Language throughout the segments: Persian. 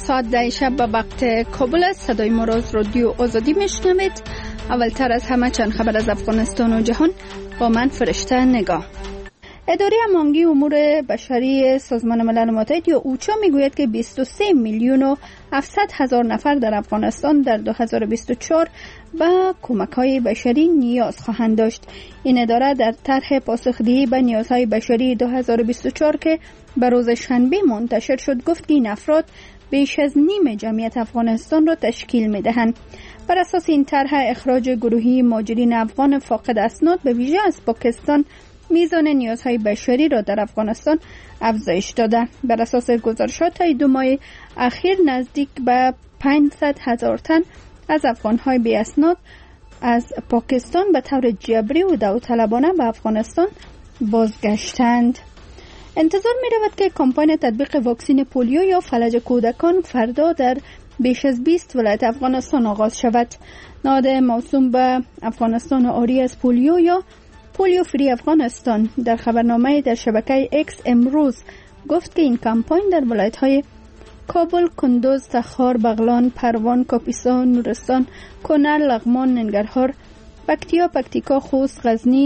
ساعت 10 شب به وقت کابل است. صدای ما را از رادیو آزادی میشنوید. اولتر از همه چند خبر از افغانستان و جهان با من فرشته نگاه. اداره هماهنگی امور بشری سازمان ملل متحد یا اوچا میگوید که 23 میلیون و 700 هزار نفر در افغانستان در 2024 به کمک‌های بشری نیاز خواهند داشت. این اداره در طرح پاسخدهی به نیازهای بشری 2024 که به روز شنبه منتشر شد گفت که این افراد بیش از نیم جمعیت افغانستان را تشکیل می‌دهند. بر اساس این طرح اخراج گروهی مهاجرین افغان فاقد اسناد به ویژه از پاکستان میزان نیازهای بشری را در افغانستان افزایش داده. بر اساس گزارشات تا 2 ماه اخیر نزدیک به 500 هزار تن از افغانهای بی اسناد از پاکستان به طور جبری و داوطلبانه به افغانستان بازگشتند. انتظار می رود که کمپاین تطبیق واکسن پولیو یا فلج کودکان فردا در بیش از 20 ولایت افغانستان آغاز شود. نهاد موسوم به افغانستان آری از پولیو یا پولیو فری افغانستان در خبرنامه در شبکه اکس امروز گفت که این کمپاین در ولایت‌های کابل، کندوز، تخار، بغلان، پروان، کاپیسا، نورستان، کنر، لغمان، ننگرهار، پکتیکا، خوست، غزنی،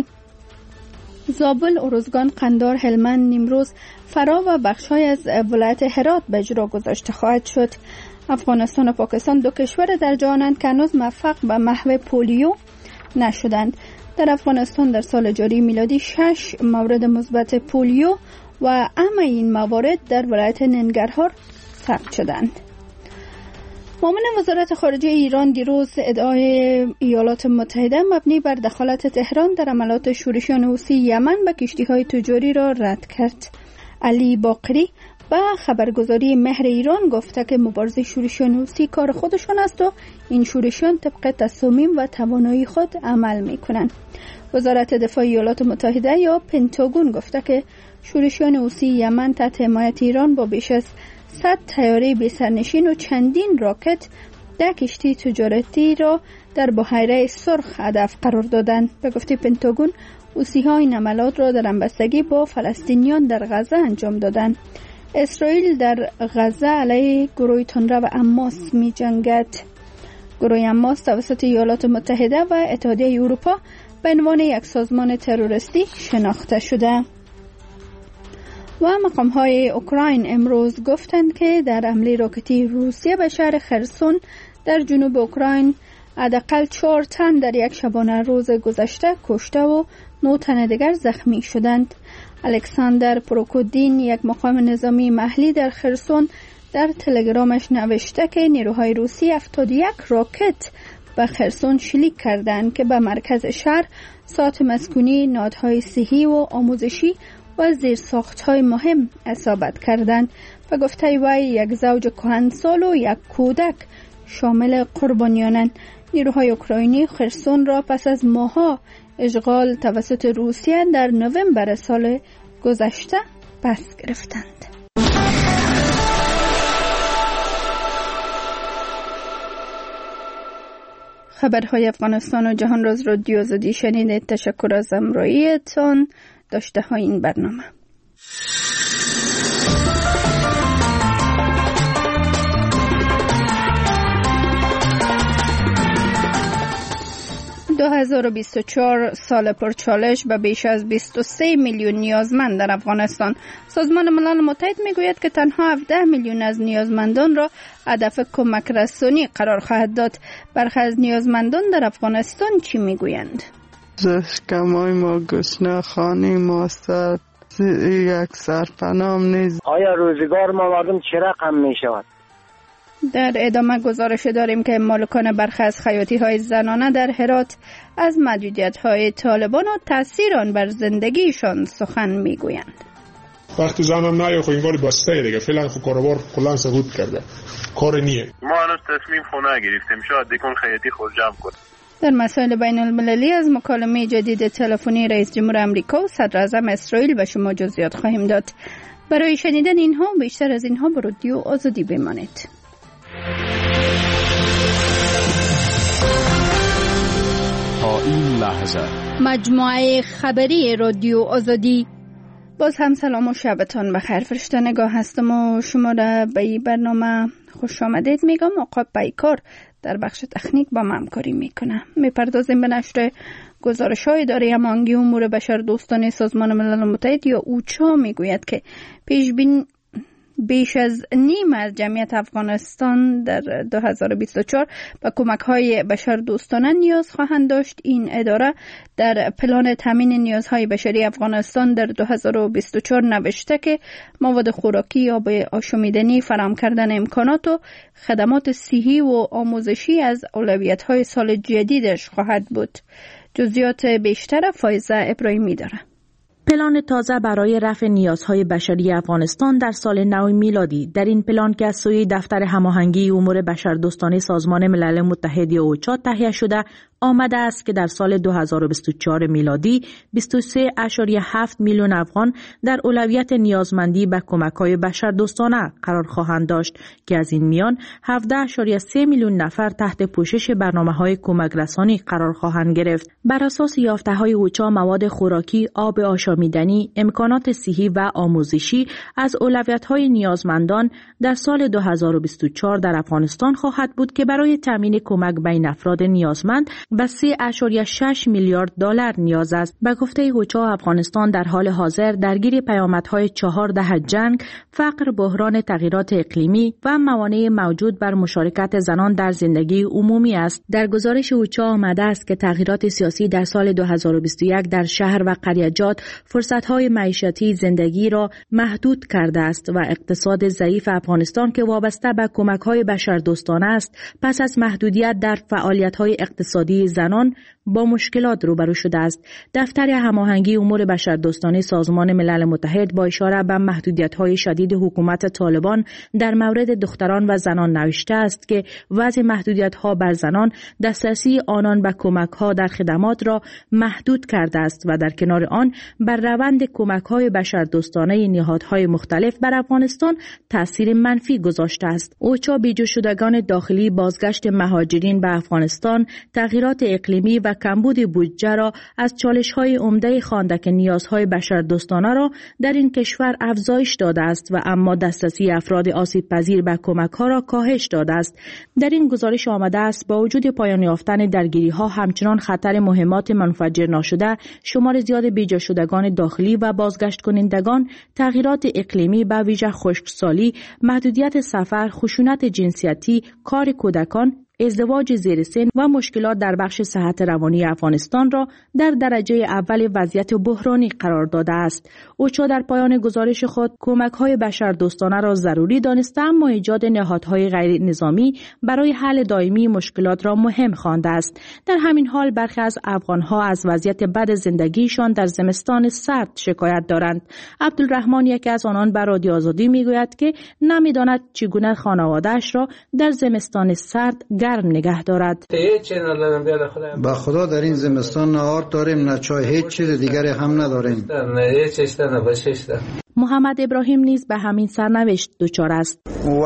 زابل، ارزگان، قندار، هلمند، نیمروز، فرا و بخش‌های از ولایت هرات به اجرا گذاشته خواهد شد. افغانستان و پاکستان دو کشور در جهانند که هنوز موفق به محو پولیو نشدند. در افغانستان در سال جاری میلادی 6 مورد مثبت پولیو و اهم این موارد در ولایت ننگرهار ثبت شدند. معاون وزارت خارجه ایران دیروز ادعای ایالات متحده مبنی بر دخالت تهران در عملیات شورشیان حوثی یمن به کشتی‌های تجاری را رد کرد. علی باقری با خبرگزاری مهر ایران گفته که مبارزه شورشیان حوثی کار خودشان است و این شورشیان طبق تصامیم و توانایی خود عمل می‌کنند. وزارت دفاع ایالات متحده یا پنتاگون گفته که شورشیان حوثی یمن تحت حمایت ایران با بیش از 100 طیاره بی‌سرنشین و چندین راکت 10 کشتی تجارتی را در بحیره سرخ هدف قرار دادند. به گفته پنتاگون حوثی‌ها این عملیات را در همبستگی با فلسطینیان در غزه انجام دادند. اسرائیل در غزه علیه گروه تندرو و حماس می جنگد. گروه حماس توسط ایالات متحده و اتحادیه اروپا به عنوان یک سازمان تروریستی شناخته شده. و مقام‌های اوکراین امروز گفتند که در حمله راکتی روسیه به شهر خرسون در جنوب اوکراین حداقل 4 تن در یک شبانه روز گذشته کشته و 9 تن دیگر زخمی شدند. الکساندر پروکودین یک مقام نظامی محلی در خرسون در تلگرامش نوشته که نیروهای روسی 71 راکت به خرسون شلیک کردند که به مرکز شهر، ساعت مسکونی، نهادهای صحی و آموزشی و زیرساخت‌های مهم اصابت کردند. به گفته وی یک زوج کهنسال و یک کودک شامل قربانیانند. نیروهای اوکراینی خرسون را پس از ماه‌ها اشغال توسط روسیه در نوامبر سال گذشته پس گرفتند. خبرهای افغانستان و جهان را از رادیو آزادی شنیدید. تشکر از همراهیتان. داشته های این برنامه. - 2024 سال پرچالش به بیش از 23 میلیون نیازمند در افغانستان. سازمان ملل متحد میگوید که تنها 17 میلیون از نیازمندان را هدف کمک رسانی قرار خواهد داد. برخی از نیازمندان در افغانستان چی میگویند؟ زشکمای ما گشنه خانه ما سر یک سرپنام نیست. آیا روزگار ما مردم چه رقم می شود؟ در ادامه گزارش داریم که مالکان برخی از خیاطی های زنانه در هرات از محدودیت های طالبان و تاثیر آن بر زندگیشان سخن میگویند. وقتی زنم نه خو انگار بسته دیگه فعلا خو کاروبار کلا سقوط کرده، کار نیه. ما هنوز تصمیم خونه گرفتیم، شاید دیگه خیاطی خود جمع کنه. در مسائل بین المللی از مکالمه جدید تلفنی رئیس جمهور آمریکا و صدر اعظم اسرائیل به شما جزئیات خواهیم داد. برای شنیدن اینها و بیشتر از اینها با رادیو آزادی بمانید. تا این لحظه مجموعه خبری رادیو آزادی. باز هم سلام و شبتان بخیر. فرشته نگاه هستم و شما را به این برنامه خوش آمدید میگم. آقا پیکار در بخش تکنیک با من همکاری میکنه. میپردازیم به نشر گزارش‌های اداره امانگی امور بشر دوستانه سازمان ملل متحد یا اوچا میگوید که بیش از نیم از جمعیت افغانستان در 2024 به کمک‌های بشر دوستانه نیاز خواهند داشت. این اداره در پلان تامین نیازهای بشری افغانستان در 2024 نوشته که مواد خوراکی، آب آشامیدنی، فراهم کردن امکانات و خدمات صحی و آموزشی از اولویت‌های سال جدیدش خواهد بود. جزئیات بیشتر فایزه ابراهیمی داره. پلان تازه برای رفع نیازهای بشری افغانستان در سال نو میلادی. در این پلان که از سوی دفتر هماهنگی امور بشردوستانه سازمان ملل متحد یا اوچا تهیه شده، آمده است که در سال 2024 میلادی 23.7 میلیون افغان در اولویت نیازمندی به کمک‌های بشردوستانه قرار خواهند داشت که از این میان 17.3 میلیون نفر تحت پوشش برنامه‌های کمک رسانی قرار خواهند گرفت. بر اساس یافته‌های اوچا، مواد خوراکی، آب آشامیدنی، امکانات صحی و آموزشی از اولویت‌های نیازمندان در سال 2024 در افغانستان خواهد بود که برای تامین کمک بین افراد نیازمند و 3.6 میلیارد دلار نیاز است. به گفته اوچا، افغانستان در حال حاضر درگیر پیامدهای 4 دهه جنگ، فقر، بحران تغییرات اقلیمی و موانع موجود بر مشارکت زنان در زندگی عمومی است. در گزارش اوچا آمده است که تغییرات سیاسی در سال 2021 در شهر و قریه‌جات فرصت‌های معیشتی زندگی را محدود کرده است و اقتصاد ضعیف افغانستان که وابسته به کمک‌های بشردوستانه است، پس از محدودیت در فعالیت‌های اقتصادی زنان با مشکلات روبرو شده است. دفتر هماهنگی امور بشردوستانه سازمان ملل متحد با اشاره به محدودیت‌های شدید حکومت طالبان در مورد دختران و زنان نوشته است که وضع محدودیت‌ها بر زنان دسترسی آنان به کمک‌ها در خدمات را محدود کرده است و در کنار آن بر روند کمک‌های بشردوستانه نهادهای مختلف بر افغانستان تأثیر منفی گذاشته است. اوچا بیجا شدگان داخلی، بازگشت مهاجرین به افغانستان، تغییرات اقلیمی و کمبود بودجه را از چالش‌های عمده خوانده که نیازهای بشردوستانه را در این کشور افزایش داده است و اما دسترسی افراد آسیب پذیر به کمک‌ها را کاهش داده است. در این گزارش آمده است با وجود پایان یافتن درگیری‌ها، همچنان خطر مهمات منفجر ناشده، شمار زیاد بیجا شدگان داخلی و بازگشت کنندگان، تغییرات اقلیمی به ویژه خشکسالی، محدودیت سفر، خشونت جنسیتی، کار کودکان، ازدواج زیر سن و مشکلات در بخش صحت روانی افغانستان را در درجه اول وضعیت بحرانی قرار داده است. اوچا در پایان گزارش خود کمک‌های بشردوستانه را ضروری دانسته، اما ایجاد نهادهای غیر نظامی برای حل دائمی مشکلات را مهم خوانده است. در همین حال برخی از افغان‌ها از وضعیت بد زندگیشان در زمستان سرد شکایت دارند. عبدالرحمن، یکی از آنان، به رادیو آزادی میگوید که نمی‌داند چگونه خانواده‌اش را در زمستان سرد گرم نگه دارد. با خدا در این زمستان نه آرد داریم، نه چای، هیچ چیز دیگری هم نداریم. محمد ابراهیم نیز به همین سرنوشت دچار است.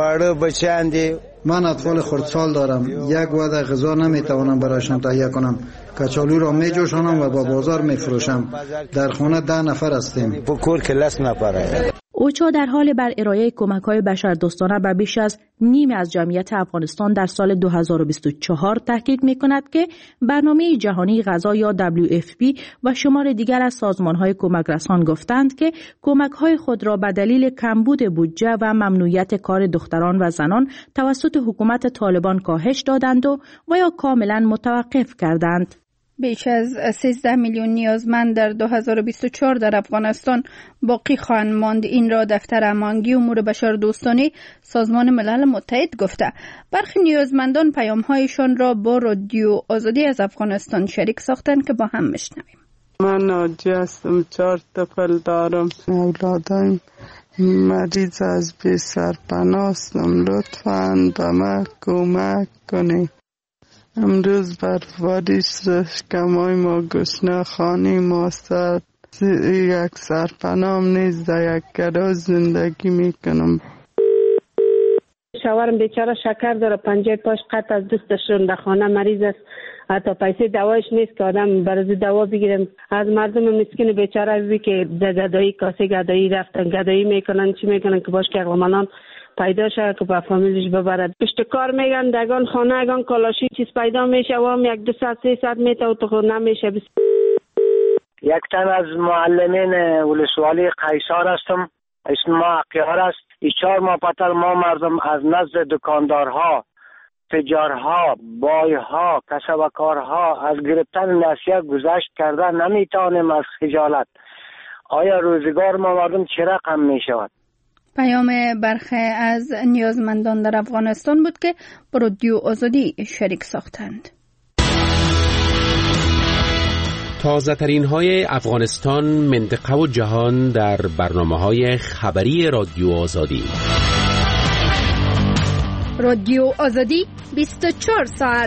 من اطفال خردسال دارم. یک وعده غذا نمیتوانم برایشان تهیه کنم. کچالو را میجوشانم و با بازار میفروشم. در خانه 10 نفر هستیم. اوچا در حال بر ارائه کمک‌های بشردوستانه به بیش از نیم از جمعیت افغانستان در سال 2024 تاکید می‌کند که برنامه جهانی غذا یا WFP و شمار دیگر از سازمان‌های کمک رسان گفتند که کمک‌های خود را به دلیل کمبود بودجه و ممنوعیت کار دختران و زنان توسط حکومت طالبان کاهش دادند و یا کاملاً متوقف کردند. بیش از 13 میلیون نیازمند در 2024 در افغانستان باقی خواهند ماند. این را دفتر هماهنگی امور بشردوستانه سازمان ملل متحد گفته. برخی نیازمندان پیام‌هایشان را با رادیو آزادی از افغانستان شریک ساختند که با هم میشنویم. من ناجی هستم، 4 طفل دارم. اولادایم مریض از بی سرپناه هستم. لطفاً به من کمک کنید. امروز برفباری شکمای ما گشنه، خانه ما سرد، یک سرپناه نیز در یک گراج زندگی میکنم. شوهرم بیچاره شکر داره، پنجه پاش قطع از دستشون، در خانه مریض است، حتی پیسه دوایش نیست که آدم برای دوا بگیرم. از مردم مسکین بیچاره بی که در گدایی کاسه گدایی رفتن گدایی میکنن، چی میکنن که باش که اقلامانان پیدا شد که با فامیلش ببرد. پشت کار میگن دگان خانه اگان کالاشی چیز پیدا میشه و هم 100-200-300 متر و تو نمیشه. یک تن از معلمین ولسوالی قیصر هستم، اسم ما اقیار است. 4 ماه پتر ما مردم از نزد دکاندارها، تجارها، بایها، کسبکارها از گرفتن نصیحت گذشت کرده نمیتونیم از خجالت. آیا روزگار ما مردم چه رقم می شود؟ پیام برخی از نیازمندان در افغانستان بود که با رادیو آزادی شریک ساختند. تازه ترین های افغانستان، منطقه و جهان در برنامه های خبری رادیو آزادی. رادیو آزادی 24 ساعت.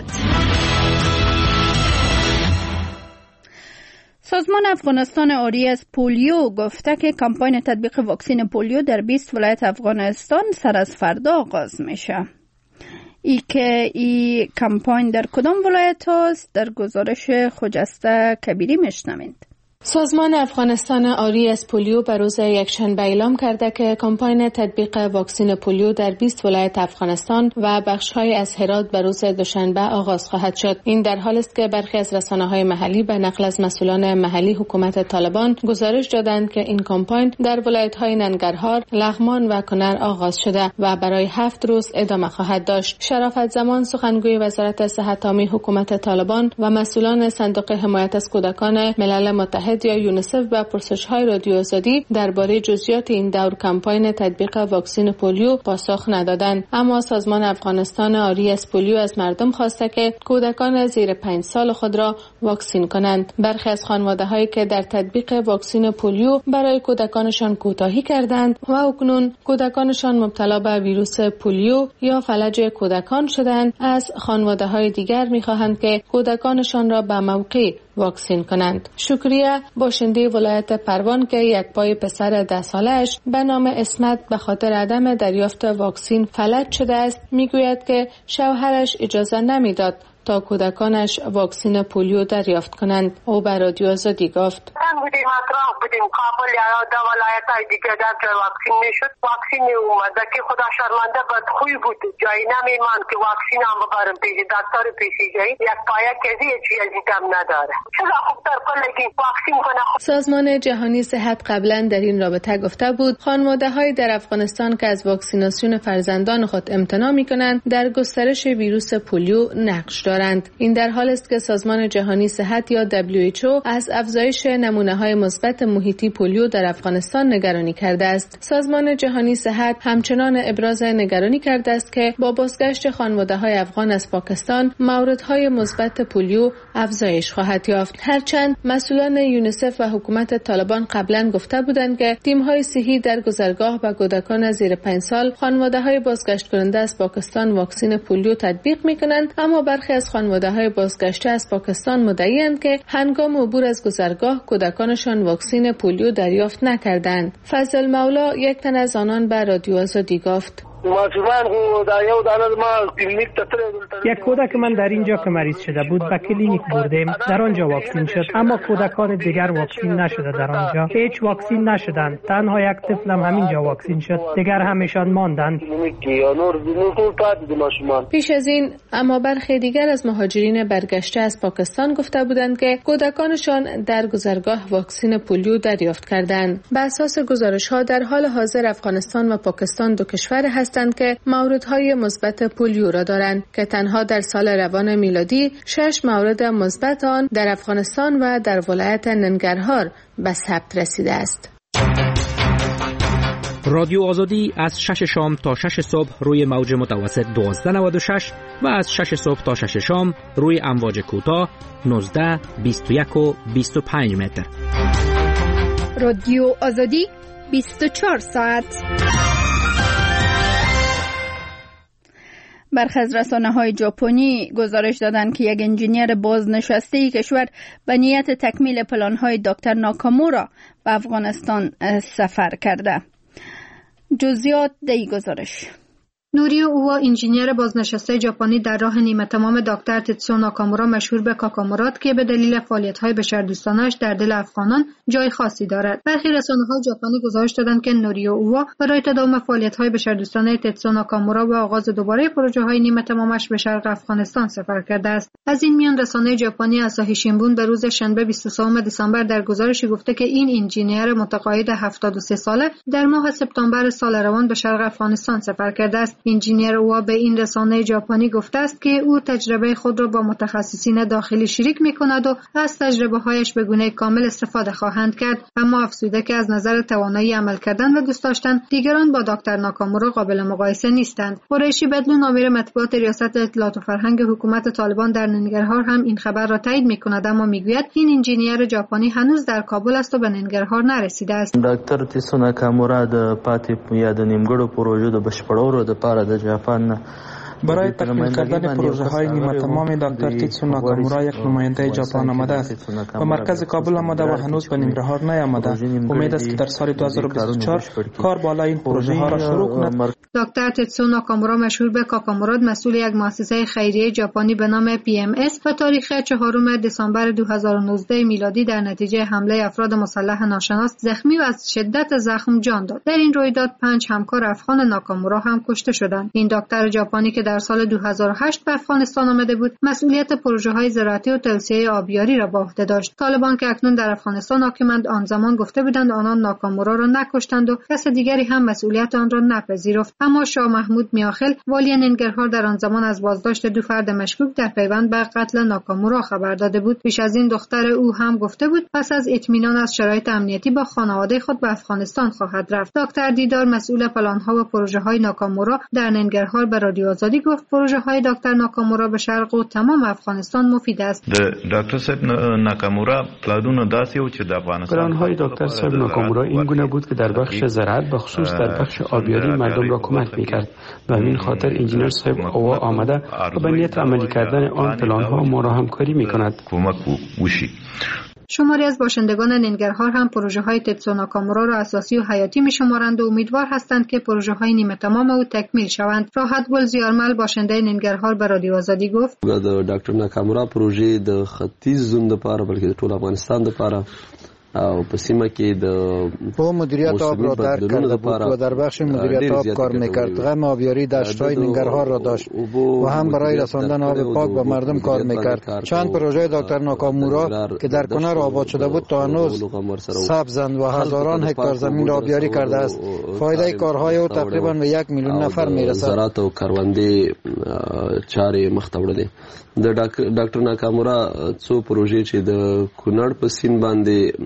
سازمان افغانستان آری از پولیو گفته که کمپاین تطبیق واکسن پولیو در 20 ولایت افغانستان سر از فردا آغاز میشه. این کمپاین در کدام ولایت هست؟ در گزارش خجسته کبیری میشنوید. سازمان افغانستان آری از پولیو به روز یکشنبه اعلام کرده که کمپاین تطبیق واکسن پولیو در 20 ولایت افغانستان و بخش‌های از هرات به روز دوشنبه آغاز خواهد شد. این در حالی است که برخی از رسانه‌های محلی به نقل از مسئولان محلی حکومت طالبان گزارش دادند که این کمپاین در ولایت‌های ننگرهار، لغمان و کنر آغاز شده و برای 7 روز ادامه خواهد داشت. شرافت زمان سخنگوی وزارت صحت عامه حکومت طالبان و مسئولان صندوق حمایت از کودکان ملل متحد یا یونیسف به پرسش‌های رادیو آزادی درباره جزئیات این دور کمپاین تطبیق واکسن پولیو پاسخ ندادند. اما سازمان افغانستان آری از پولیو از مردم خواسته که کودکان زیر 5 سال خود را واکسین کنند. برخی از خانواده‌هایی که در تطبیق واکسن پولیو برای کودکانشان کوتاهی کردند و اکنون کودکانشان مبتلا به ویروس پولیو یا فلج کودکان شدند، از خانواده‌های دیگر می‌خواهند که کودکانشان را به موقع واکسین کنند. شکریه، باشنده ولایت پروان که یک پای پسر 10 سالش به نام اسمت به خاطر عدم دریافت واکسین فلج شده است، میگوید که شوهرش اجازه نمیداد تا کودکانش واکسن پولیو دریافت کنند. او به رادیو آزادی گفت: بودیم اطراف بودیم کابل یا در ولایت‌های دیگه در جای واکسین میشد، واکسین اومد که خدا شرمنده بدخوی بود، جایی نمیمان که واکسین هم ببرم پیش دکتر پیشی جایی یک پایه کسی چیزی کم نداره. چرا خوب در کلگی واکسین کنه. سازمان جهانی صحت قبلا در این رابطه گفته بود خانواده‌های در افغانستان که از واکسیناسیون فرزندان خود امتناع می‌کنند در گسترش ویروس پولیو نقش دارند. این در حالی است که سازمان جهانی صحت یا WHO از افزایش نمونه‌های مثبت محیطی پولیو در افغانستان نگرانی کرده است. سازمان جهانی صحت همچنان ابراز نگرانی کرده است که با بازگشت خانواده‌های افغان از پاکستان موردهای مثبت پولیو افزایش خواهد یافت. هرچند مسئولان یونیسف و حکومت طالبان قبلا گفته بودند که تیم‌های صحی در گذرگاه به کودکان زیر 5 سال خانواده‌های بازگشت کننده از پاکستان واکسن پولیو تطبیق می‌کنند، اما برخی از خانواده‌های بازگشته از پاکستان مدعی‌اند که هنگام عبور از گذرگاه کودکانشان واکسن پولیو دریافت نکردند. فضل مولا یک تن از آنان به رادیو آزادی گفت: یک کودک من در اینجا که مریض شده بود به کلینیک بردیم، در آنجا واکسین شد، اما کودکان دیگر واکسین نشده. در آنجا هیچ واکسین نشدند، تنها یک طفلم همینجا واکسین شد، دیگر همیشان ماندند. پیش از این اما برخی دیگر از مهاجرین برگشته از پاکستان گفته بودند که کودکانشان در گذرگاه واکسن پولیو دریافت کردند. بر اساس گزارش‌ها در حال حاضر افغانستان و پاکستان دو کشور هستند که موردهای مثبت پولیو را دارند که تنها در سال روان میلادی 6 مورد مثبت آن در افغانستان و در ولایت ننگرهار به ثبت رسیده است. رادیو آزادی از 6 شام تا 6 صبح روی موج متوسط 1296 و از 6 صبح تا 6 شام روی امواج کوتاه 19، 21 و 25 متر. رادیو آزادی 24 ساعت. برخی از رسانه‌های ژاپنی گزارش دادند که یک انجینیر بازنشسته کشور به نیت تکمیل پلان‌های دکتر ناکامورا به افغانستان سفر کرده. جزئیات در این گزارش: نوریو اووا انجینیر بازنشسته ژاپنی در راه نیمه تمام دکتر تتسو ناکامورا مشهور به کاکامورات که به دلیل فعالیت‌های بشردوستانه‌اش در دل افغانان جای خاصی دارد. برخی رسانه‌های ژاپنی گزارش دادند که نوریو اووا برای تداوم فعالیت‌های بشردوستانه تتسو ناکامورا و آغاز دوباره پروژه‌های نیمه تمامش به شرق افغانستان سفر کرده است. از این میان رسانه ژاپنی آساهی شینبون به روز شنبه 23 دسامبر در گزارشی گفته که این انجینیر متقاعد 73 ساله در ماه سپتامبر سال روان به شرق افغانستان سفر کرده است. انجینیر او به این رسانه ژاپنی گفته است که او تجربه خود را با متخصصین داخلی شریک می‌کند و از تجربه‌هایش به گونه کامل استفاده خواهند کرد، اما افزوده که از نظر توانایی عمل کردن و دوست داشتن دیگران با دکتر ناکامورا قابل مقایسه نیستند. قریشی بدلون امیر مطبوعات ریاست اطلاعات و فرهنگ حکومت طالبان در ننگرهار هم این خبر را تایید می‌کند، اما میگوید این انجینیر ژاپنی هنوز در کابل است و به ننگرهار نرسیده است. دکتر تیسو ناکامورا د پاتې یا د نیمګړو پروژو د بشپړولو لپاره د ژاپن برای تکمیل کردن پروژه های نیمه تمام دکتر تیتسو ناکامورا یک نماینده ژاپن آمده است و مرکز کابل آمده و هنوز به ننگرهار نیامده. امید است که در سال 2024 کار بالای این پروژه ها را شروع کند. دکتر تیتسو ناکامورا مشهور به کاکامورات مسئول یک مؤسسه خیریه ژاپنی به نام PMS و تاریخ 4 دسامبر 2019 میلادی در نتیجه حمله افراد مسلح ناشناس زخمی و از شدت زخم جان داد. در این رویداد 5 همکار افغان ناکامورا هم کشته شدند. این دکتر ژاپنی که در سال 2008 به افغانستان آمده بود، مسئولیت پروژه‌های زراعتی و توسعه آبیاری را به عهده داشت. طالبان که اکنون در افغانستان حاکمند آن زمان گفته بودند آنان ناکامورا را نکشتند و کس دیگری هم مسئولیت آن را نپذیرفت. اما شاه محمود میاخل والی ننگرهار در آن زمان از بازداشت 2 فرد مشکوک در پیوند به قتل ناکامورا خبر داده بود. پیش از این دختر او هم گفته بود پس از اطمینان از شرایط امنیتی با خانواده خود به افغانستان خواهد رفت. دکتر دیدار مسئول پلان‌ها و پروژه‌های ناکامورا در ننگرهار به رادیو آزادی گفت پروژه‌های دکتر ناکامورا به شرق و تمام افغانستان مفید است. دکتر صاحب ناکامورا پلانونه داسې و چې د افغانستان پلان‌های دکتر صاحب ناکامورا این گونه بود که در بخش زراعت به خصوص در بخش آبیاری مردم را کمک می‌کرد. به همین خاطر انجینیر صاحب اووا آمده و به نیت عملی کردن آن پلان‌ها ما را همکاری می‌کند. کمک وشي. شماری از باشندگان ننگرهار هم پروژه‌های تتسو ناکامورا را اساسی و حیاتی می‌شمارند و امیدوار هستند که پروژه‌های نیمه تمام او تکمیل شوند. راحت گل زیارمل باشنده ننگرهار به رادیو آزادی گفت: د ډاکټر ناکامورا پروژې د ختیځ زون لپاره بلکې د ټول افغانستان لپاره او په سیمه کې د مدیریت آب را درک کرده بود و در بخش مدیریت آب کار میکرد. غم آبیاری دشت‌های ننگرهار را داشت و هم برای رساندن آب پاک به مردم کار میکرد. چند پروژه دکتر ناکامورا که در کنر آباد شده بود تا هنوز سبزند و هزاران هکتار زمین را آبیاری کرده است. فایده کارهای او تقریبا به 1 میلیون نفر میرسد. زراعت او کروندې چارې مخ ته وړلې. د ډاکټر ناکامورا څو پروژې چې د کونړ په سیند باندې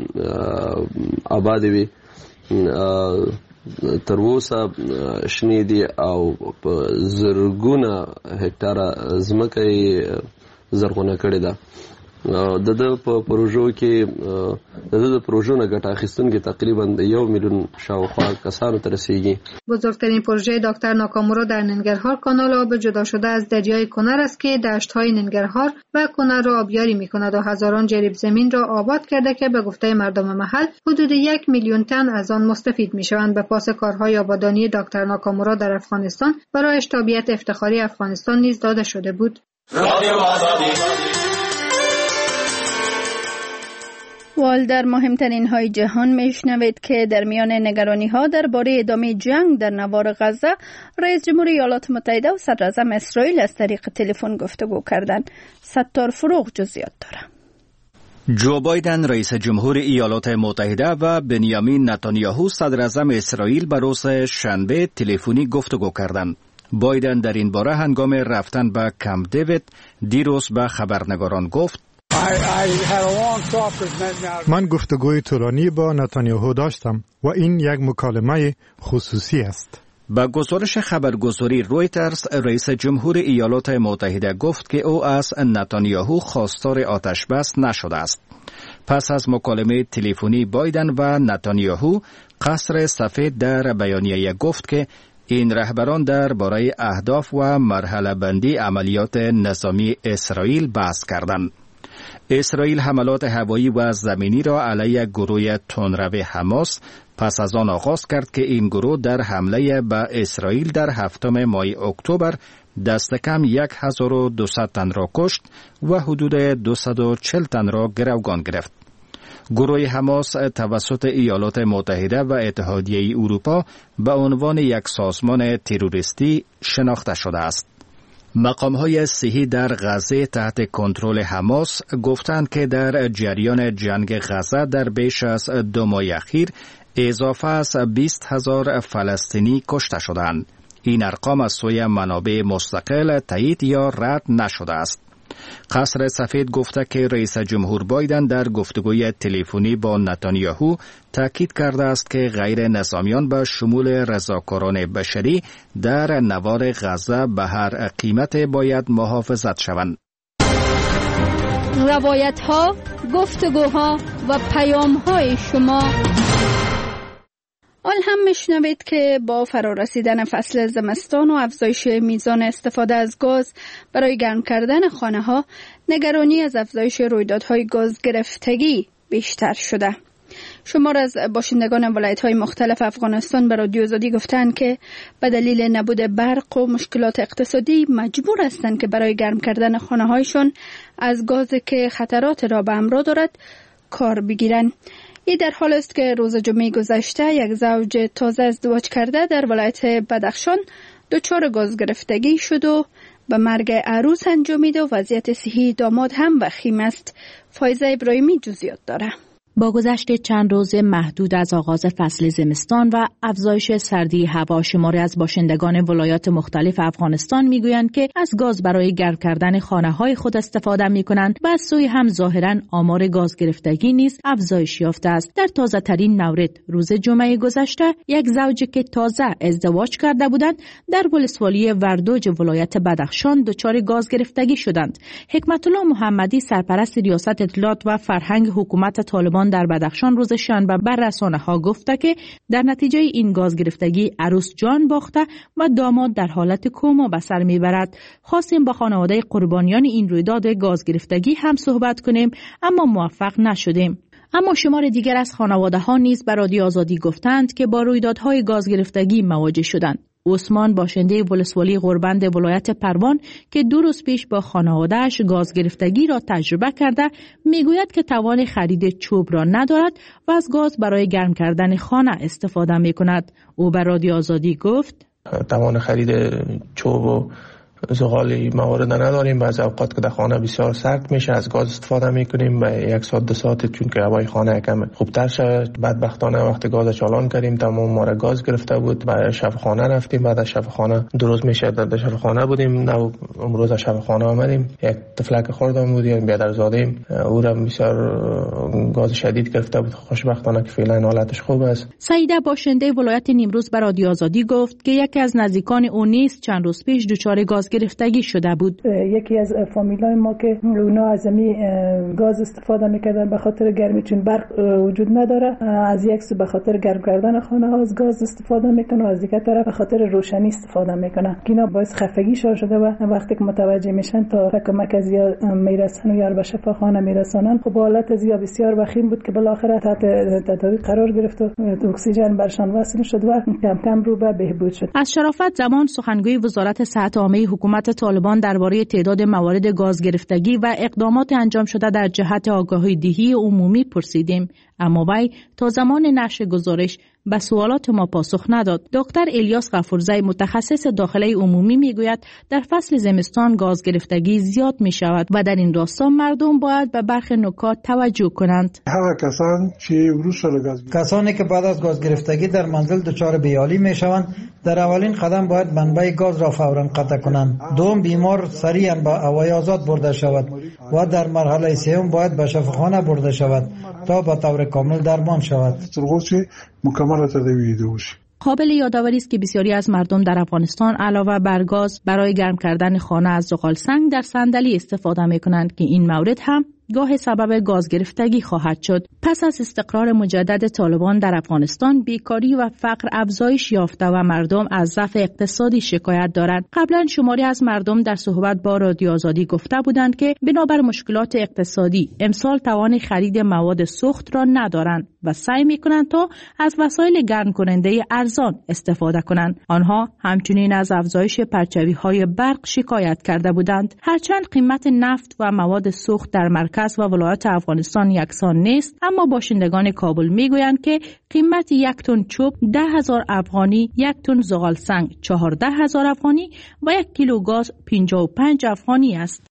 آباد وي تر اوسه شنې دي او په زرګونه هکتاره ځمکه یې زرغونه کړې ده. د په پروژو کې د پروژو نه ګټه اخیستونکي تقریبا 1 میلیون شاوخوا کسانو ته رسیږي. بزرگترین پروژه دکتر ناکامورا در ننگرهار کانال آب جدا شده از دریای کنر است که دشت‌های ننگرهار و کنر را آبیاری می‌کند و هزاران جریب زمین را آباد کرده که به گفته مردم محل حدود 1 میلیون تن از آن مستفید می‌شوند. به پاس کارهای آبادانی دکتر ناکامورا در افغانستان برای تابعیت افتخاری افغانستان نیز داده شده بود. وال در مهمترین های جهان میشنوید که در میان نگرانی ها درباره ادامه جنگ در نوار غزه رئیس جمهوری ایالات متحده و صدر اعظم اسرائیل از طریق تلفن گفتگو کردند. ستار فروغ جزئیات دارد. جو بایدن رئیس جمهور ایالات متحده و بنیامین نتانیاهو صدر اعظم اسرائیل به روز شنبه تلفنی گفتگو کردند. بایدن در این باره هنگام رفتن به کمپ دیوید دیروز به خبرنگاران گفت: من گفتگوی طولانی با نتانیاهو داشتم و این یک مکالمه خصوصی است. با گزارش خبرگزاری رویترز رئیس جمهور ایالات متحده گفت که او از نتانیاهو خواستار آتش بس نشده است. پس از مکالمه تلفنی بایدن و نتانیاهو، قصر سفید در بیانیه گفت که این رهبران درباره اهداف و مرحله بندی عملیات نظامی اسرائیل بحث کردند. اسرائیل حملات هوایی و زمینی را علیه گروه تندرو حماس پس از آن آغاز کرد که این گروه در حمله به اسرائیل در 7 ماه اکتبر دست کم 1200 تن را کشت و حدود 240 تن را گروگان گرفت. گروه حماس توسط ایالات متحده و اتحادیه اروپا به عنوان یک سازمان تروریستی شناخته شده است. مقام‌های صحی در غزه تحت کنترل حماس گفتند که در جریان جنگ غزه در بیش از 2 ماه اخیر اضافه از 20,000 فلسطینی کشته شدند. این ارقام از سوی منابع مستقل تایید یا رد نشده است. قصر سفید گفته که رئیس جمهور بایدن در گفتگوی تلفنی با نتانیاهو تاکید کرده است که غیر نظامیان به شمول رضاکاران بشری در نوار غزه به هر قیمت باید محافظت شوند. روایت‌ها، گفتگوها و پیام‌های شما. آن هم میشنوید که با فرارسیدن فصل زمستان و افزایش میزان استفاده از گاز برای گرم کردن خانه‌ها، نگرانی از افزایش رویدادهای گاز گرفتگی بیشتر شده. شمار از باشندگان ولایت‌های مختلف افغانستان به رادیو آزادی گفتند که به دلیل نبود برق و مشکلات اقتصادی مجبور هستند که برای گرم کردن خانه‌هایشان از گازی که خطرات را به همراه دارد کار بگیرند. این در حال است که روز جمعه گذشته یک زوج تازه ازدواج کرده در ولایت بدخشان دچار گاز گرفتگی شد و به مرگ عروس انجامید و وضعیت صحی داماد هم وخیم است. فایزه ابراهیمی جزئیات داره. با گذشت چند روز محدود از آغاز فصل زمستان و افزایش سردی هوا، شماری از باشندگان ولایات مختلف افغانستان میگویند که از گاز برای گرم کردن خانه‌های خود استفاده می‌کنند و از سوی هم ظاهراً آمار گاز گرفتگی نیز افزایش یافته است. در تازه ترین مورد روز جمعه گذشته یک زوج که تازه ازدواج کرده بودند در ولسوالی وردوج ولایت بدخشان دچار گاز گرفتگی شدند. حکمت الله محمدی، سرپرست ریاست اطلاعات و فرهنگ حکومت طالبان در بدخشان، روز شنبه بر رسانه‌ها گفته که در نتیجه این گاز گرفتگی عروس جان باخته و داماد در حالت کما به سر میبرد. خواستیم با خانواده قربانیان این رویداد گاز گرفتگی هم صحبت کنیم اما موفق نشدیم. اما شمار دیگر از خانواده‌ها نیز به رادیو آزادی گفتند که با رویدادهای گاز گرفتگی مواجه شدند. عثمان، باشنده ولسوالی غربند ولایت پروان که 2 روز پیش با خانواده‌اش گاز گرفتگی را تجربه کرده، میگوید که توان خرید چوب را ندارد و از گاز برای گرم کردن خانه استفاده می‌کند. او به رادیو آزادی گفت: توان خرید چوب و زغال موارد نداریم. بعضی اوقات که در خانه بسیار سرد میشه از گاز استفاده میکنیم به 1 ساعت 2 ساعت چون که هوای خانه کم خوبتر شد. بدبختانه وقتی گاز چالان کردیم تمام ما را گاز گرفته بود. بعد شب خانه رفتیم. بعد از شب خانه 2 روز میشه در شب خانه بودیم. نه امروز از شب خانه آمدیم. یک طفلک خوردم بودیم بیادرزادیم. او را بسیار گاز شدید گرفته بود. خوشبختانه که فعلا حالتش خوب است. سعیده، باشنده ولایت نیمروز، به رادیو آزادی گفت که یکی از نزدیکان او نیز چند روز پیش دچار گاز گرفتگی شده بود. یکی از فامیلای ما که اونا از گاز استفاده میکردن به خاطر گرمی، چون برق وجود نداره، از یک سو به خاطر گرم کردن خانه ها از گاز استفاده میکنه و از دیگر طرف به خاطر روشنی استفاده میکنه. اینا باعث خفگی شده و وقتی که متوجه میشن تا کمک از یا میرسن و یا به شفاخانه میرسانن، خب حالت از یا بسیار وخیم بود که بالاخره تحت تداوی قرار گرفت و اکسیژن برشان وصل شد و کم کم رو به بهبود شد. از شرافت زمان، سخنگوی وزارت صحت عامه حکومت طالبان درباره تعداد موارد گاز گرفتگی و اقدامات انجام شده در جهت آگاهی دهی عمومی پرسیدیم، اما وی تا زمان نشر گزارش به سوالات ما پاسخ نداد. دکتر الیاس غفورزی، متخصص داخله عمومی، میگوید در فصل زمستان گاز گرفتگی زیاد می شود و در این راستا مردم باید به برخی نکات توجه کنند. کسانی که بعد از گاز گرفتگی در منزل دچار بیحالی می شوند، در اولین قدم باید منبع گاز را فوراً قطع کنند. دوم، بیمار سریعاً به هوای آزاد برده شود و در مرحله سوم باید به شفاخانه برده شود تا به طور کامل درمان شود. قابل یادآوری است که بسیاری از مردم در افغانستان علاوه بر گاز برای گرم کردن خانه از زغال سنگ در صندلی استفاده می کنند که این مورد هم گاه سبب گاز گرفتگی خواهد شد. پس از استقرار مجدد طالبان در افغانستان، بیکاری و فقر افزایش یافته و مردم از ضعف اقتصادی شکایت دارند. قبلا شماری از مردم در صحبت با رادیو آزادی گفته بودند که بنابر مشکلات اقتصادی امسال توان خرید مواد سوخت را ندارند و سعی می‌کنند تا از وسایل گرم کننده ارزان استفاده کنند. آنها همچنین از افزایش پرچاوی‌های برق شکایت کرده بودند. هرچند قیمت نفت و مواد سوخت در مرکز و ولایات افغانستان یکسان نیست، اما باشندگان کابل میگویند که قیمت یک تن چوب 10,000 افغانی، یک تن زغال سنگ 14,000 افغانی و یک کیلو گاز 55 افغانی است.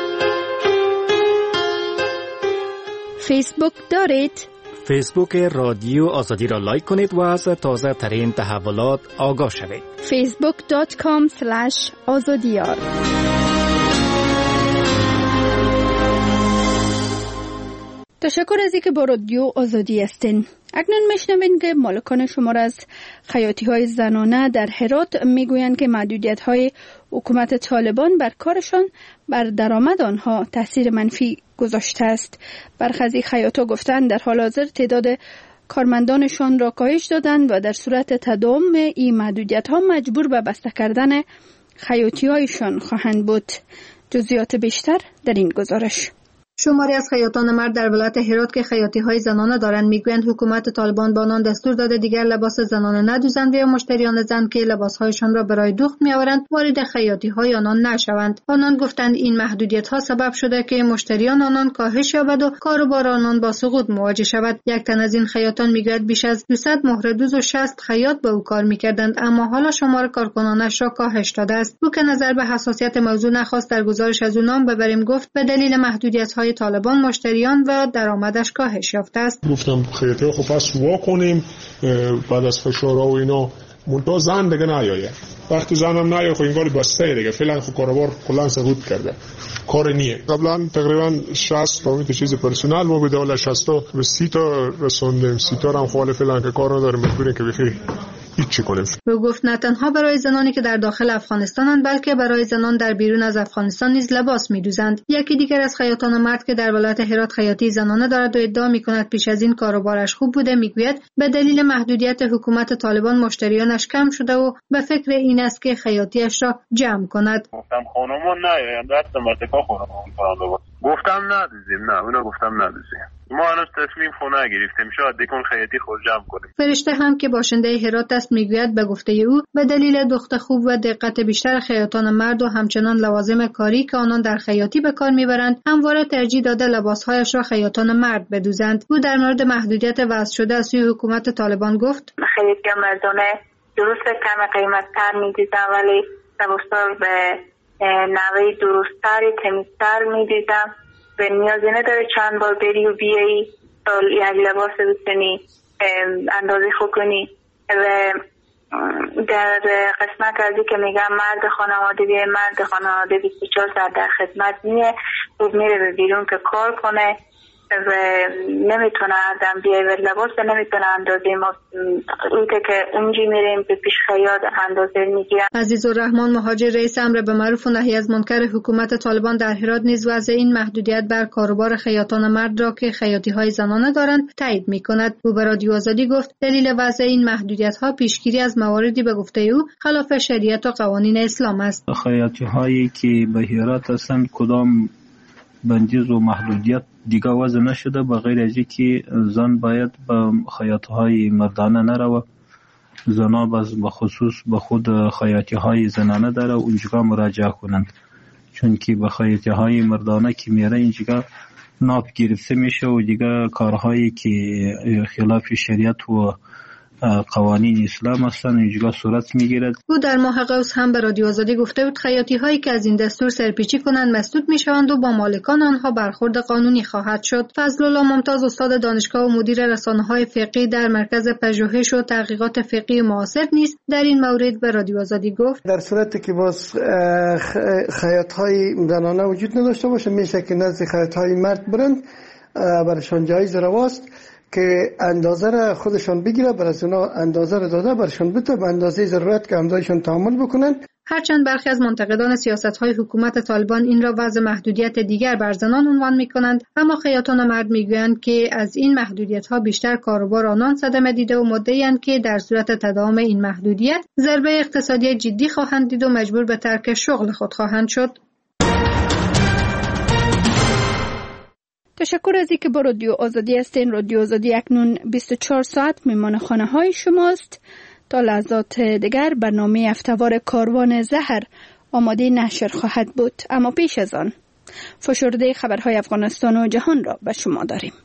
فیسبوک دارید؟ فیسبوک رادیو آزادی را لایک کنید و از تازه ترین تحولات آگاه شوید. facebook.com/azadiyar. تشکر از اینکه با رادیو آزادی هستین. اکنون میشنوین که مالکان شمار از خیاطی های زنانه در هرات میگویند که محدودیت های حکومت طالبان بر کارشان بر درآمد آنها تاثیر منفی گذاشته است. برخی از خیاطا گفتند در حال حاضر تعداد کارمندانشان را کاهش دادند و در صورت تداوم این محدودیت ها مجبور به بسته کردن خیاطی هایشان خواهند بود. جزئیات بیشتر در این گزارش. شماری از خیاطان مرد در ولایت هرات که خیاطی‌های زنانه دارند میگویند حکومت طالبان به آنان دستور داده دیگر لباس زنانه ندوزند و یا مشتریان زن که لباس‌هایشان را برای دوخت می‌آورند وارد خیاطی‌های آنان نشوند. آنان گفتند این محدودیت‌ها سبب شده که مشتریان آنان کاهش یابد و کاروبار آنان با سقوط مواجه شود. یک تن از این خیاطان میگوید بیش از 200 مهره دوز و 60 خیاط به او کار می‌کردند، اما حالا شمار کارکنانش را کاهش داده است. او که نظر به حساسیت موضوع نخواست در گزارش از او نام ببریم گفت به دلیل محدودیت‌های طالبان مشتریان و درآمدش کاهش یافته است. گفتم خیاطی خب پس وا کنیم بعد از فشارها و اینا منتها زن دیگه نیایه. وقتی زنم نیایه خب انگار بسته دیگه فعلا خب کاروبار کلا سقوط کرده. کار نیه. قبلا تقریبا 60 تا چیز پرسنل ما بوده ولی 60 تا به 30 تا رسوندیم. 30 تا هم خاله فعلا که کار نداره مجبوریم که بخیر هیچ کنیم. او گفت نه تنها برای زنانی که در داخل افغانستانند بلکه برای زنان در بیرون از افغانستان نیز لباس می‌دوزند. یکی دیگر از خیاطان مرد که در ولایت هرات خیاطی زنانه دارد و ادعا می‌کند پیش از این کاروبارش خوب بوده میگوید به دلیل محدودیت حکومت طالبان مشتریانش کم شده و به فکر این است که خیاطیش را جمع کند. گفتم خانوما نه دست مرتکا خانوما گفتم ندوزیم نه اونا گفتم ندوزیم. ما هنوز تصمیم خونه گرفتیم شاید دیگه خیاطی خود جمع کنیم. فرشته هم که باشنده هرات است میگوید به گفته او به دلیل دخت خوب و دقت بیشتر خیاطان مرد و همچنان لوازم کاری که آنان در خیاطی به کار میبرند همواره ترجیح داده لباسهایش را خیاطان مرد بدوزند. او در مورد محدودیت وضع شده از سوی حکومت طالبان گفت خیاطی مردانه درست کم قیمت تر میدیدم ولی لباسا به نوعی درستتری تمیزتر میدیدم و نیازی نداره چند بار بری و بیایی تا یک لباس بتونی اندازه خوب کنی. و در قسمت ازی که میگم مرد خانواده بیه مرد خانواده 24 ساعت در خدمت میه خوب میره به بیرون که کار کنه و نمیتونه آدم بیای و لباس نمیتونه اندازه ما اینکه که اونجی میریم به پیش خیاط اندازه میگیرن. عزیزالرحمن مهاجر رئیس امر به معروف و نهی از منکر حکومت طالبان در هرات نیز وضع این محدودیت بر کاروبار خیاطان مرد را که خیاطی های زنانه دارند تایید میکند. او به رادیو آزادی گفت دلیل وضع این محدودیت ها پیشگیری از مواردی به گفته او خلاف شریعت و قوانین اسلام است. خیاطی هایی که به هرات هستند کدام بندیز و محدودیت دیگه وضع نشده به غیر از اینکه زن باید به خیاطی‌های مردانه نروه. زنها به خصوص به خود خیاطی‌های زنانه داره اونجا مراجعه کنند چون که به خیاطی‌های مردانه که میره اینجا ناپ گرفته میشه و دیگه کارهایی که خلاف شریعت و قوانین اسلام هستند اینجا صورت میگیرد. او در ماه قوس هم به رادیو آزادی گفته بود خیاطی هایی که از این دستور سرپیچی کنند مسدود میشوند و با مالکان آنها برخورد قانونی خواهد شد. فضلالله ممتاز استاد دانشگاه و مدیر رسانه‌های فقهی در مرکز پژوهش و تحقیقات فقهی معاصر نیز در این مورد به رادیو آزادی گفت در صورتی که باز خیاط‌های زنانه وجود نداشته باشه میشه که نزد خیاط‌های مرد برند برشان جایز رواست که اندازه را خودشان بگیره، بر از اونا اندازه را داده برشان بده به اندازه ضرورت که همزایشان تعامل بکنن. هرچند برخی از منتقدان سیاست‌های حکومت طالبان این را وضع محدودیت دیگر بر زنان عنوان می‌کنند، اما خیاطان مرد می‌گویند که از این محدودیت‌ها بیشتر کاروبار آنان صدمه دیده و مدعی‌اند که در صورت تداوم این محدودیت ضربه اقتصادی جدی خواهند دید و مجبور به ترک شغل خود خواهند شد. تشکر از اینکه با رادیو آزادی هستین. رادیو آزادی اکنون 24 ساعت میمان خانه های شماست. تا لحظات دیگر برنامه هفتهوار کاروان زهر آماده نشر خواهد بود، اما پیش از آن فشرده خبرهای افغانستان و جهان را به شما داریم.